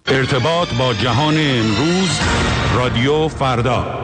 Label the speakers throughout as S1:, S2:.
S1: ارتباط با جهان امروز، رادیو فردا.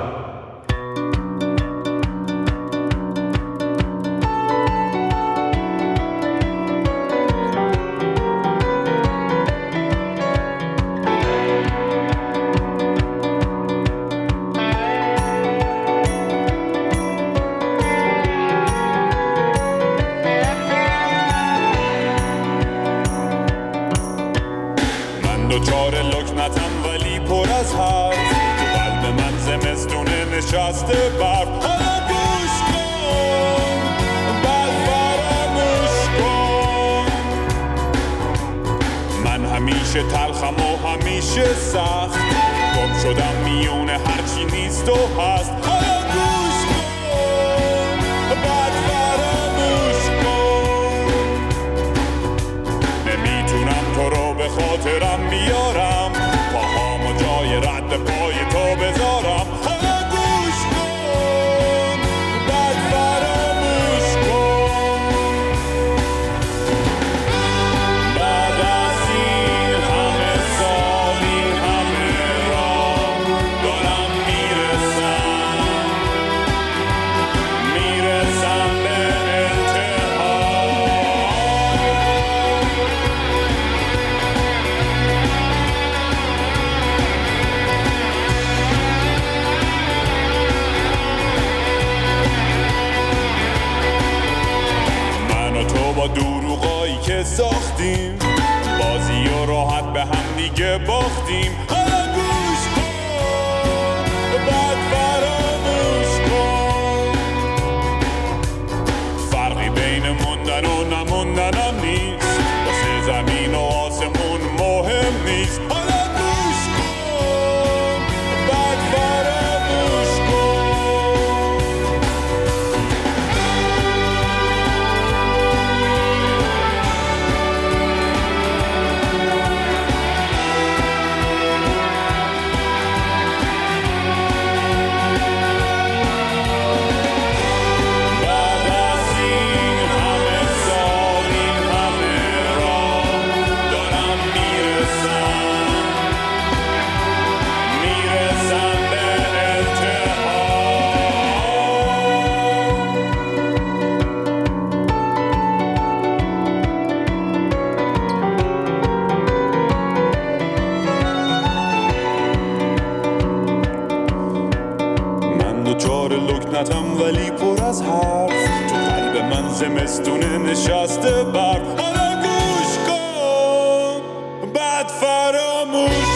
S2: ولی پر از حرف تو قلب من زمستونه نشسته برف. حالا گوش کن بعد فراموش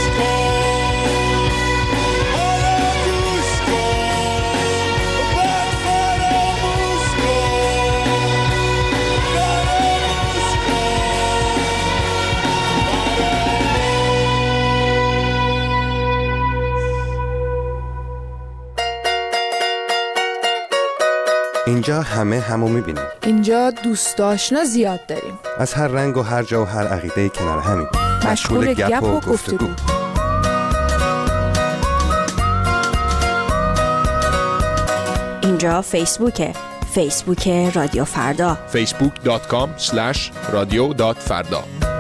S2: کن، حالا گوش کن بعد فراموش کن، فراموش
S3: اینجا همه همو میبینیم.
S4: اینجا دوست آشنا زیاد داریم.
S3: از هر رنگ و هر جا و هر عقیده کنار همیم.
S4: مشغول گپ و گفتگو.
S5: اینجا فیسبوکه. فیسبوک رادیو فردا.
S6: facebook.com/radio.farda.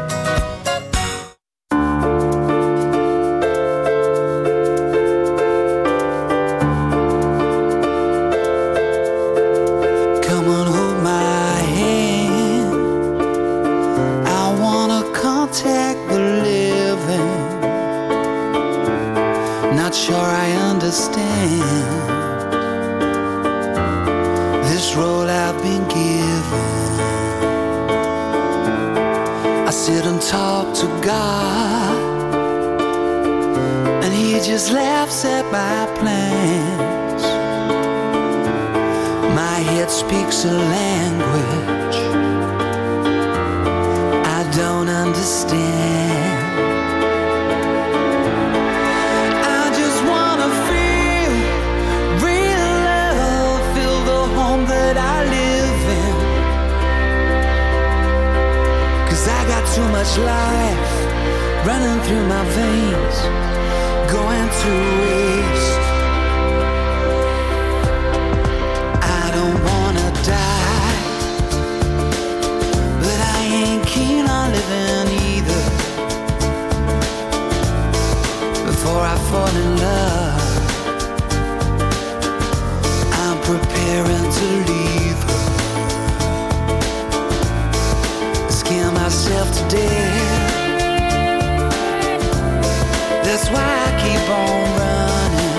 S7: Speaks a language I don't understand. I just wanna feel real love, feel the home that I live in. 'Cause I got too much life running through my veins, going to waste. fall in love, I'm preparing to leave her, scare myself to death. That's why I keep on running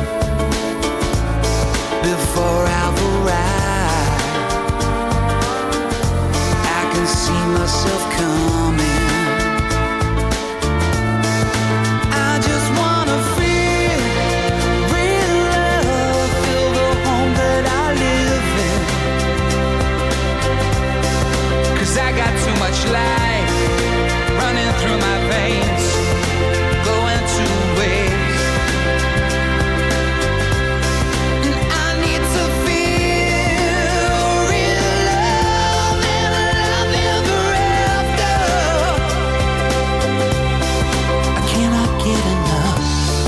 S7: before I've arrived. I can see myself coming. I just wanna feel real love, feel the home that I live in. 'Cause I got too much life running through my veins, going to waste. And I need to feel real love and love ever after. I cannot get enough.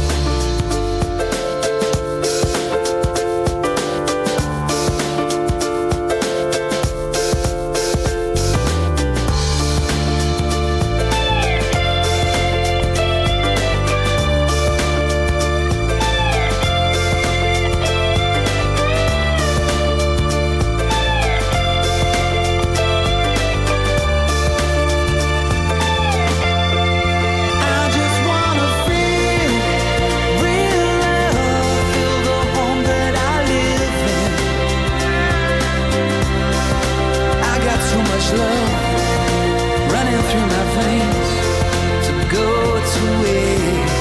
S7: I just wanna feel real love, feel the home that I live in. I got too much love running through my veins to go to waste.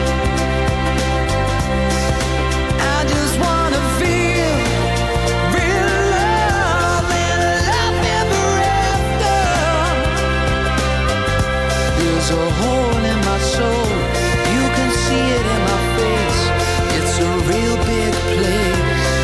S7: I just wanna feel real love and love ever after. There's a hole in my soul, you can see it in my face. It's a real big place.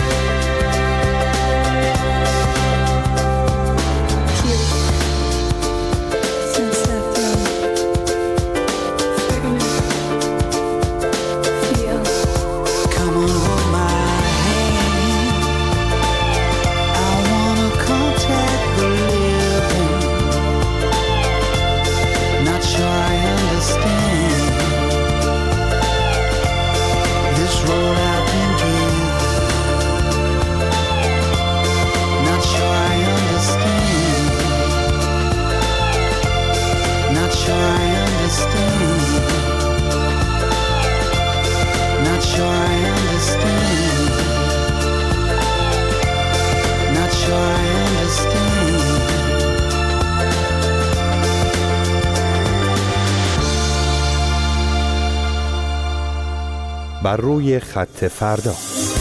S7: Come on, hold my hand. I wanna contact the living. Not sure I understand this road I've been given. Not sure I understand. Not sure I understand. Not sure I understand. Not sure I understand.
S3: بر روی خط فردا.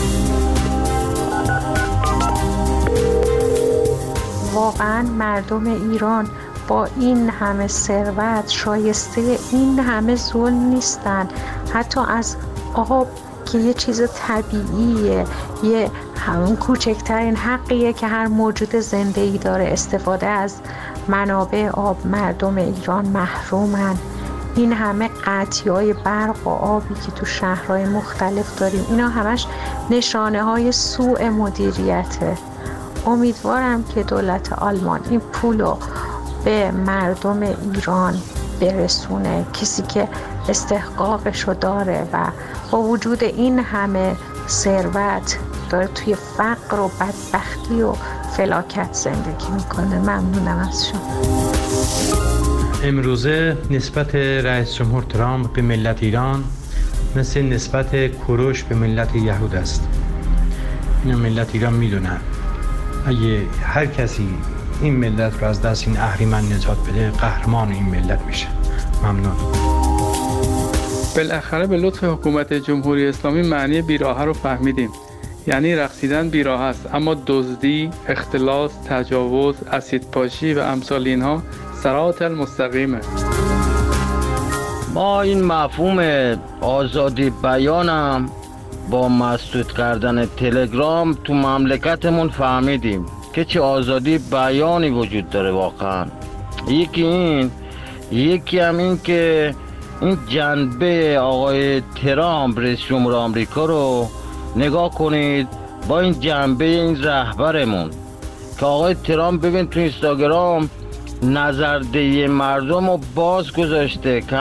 S6: واقعا مردم ایران با این همه ثروت شایسته این همه ظلم نیستن. حتی از آب که یه چیز طبیعیه، یه همون کوچکترین حقیه که هر موجود زنده‌ای داره، استفاده از منابع آب مردم ایران محرومن. این همه قطعی‌های برق و آبی که تو شهرهای مختلف داریم، اینا همش نشانه های سوء مدیریته. امیدوارم که دولت آلمان این پولو به مردم ایران برسونه، کسی که استحقاقشو داره و با وجود این همه ثروت داره توی فقر و بدبختی و فلاکت زندگی میکنه. ممنونم از شما.
S8: امروزه نسبت رئیس جمهور ترامپ به ملت ایران مثل نسبت کوروش به ملت یهود است. این ملت ایران میدونن اگه هر کسی این ملت رو از دست این اهریمن نجات بده، قهرمان این ملت میشه. ممنون.
S9: بالاخره به لطف حکومت جمهوری اسلامی معنی بیراهه رو فهمیدیم. یعنی رقصیدن بیراهه است، اما دزدی، اختلاس، تجاوز، اسیدپاشی و امثال اینها صراط المستقیمه.
S10: ما این مفهوم آزادی بیانم با مسدود کردن تلگرام تو مملکتمون فهمیدیم که چه آزادی بیانی وجود داره واقعا. یکی هم این که این جنبه آقای ترامپ رئیس جمهور آمریکا رو نگاه کنید با این جنبه این رهبرمون که آقای ترامپ ببین تو اینستاگرام نظردهی مردم رو باز گذاشته.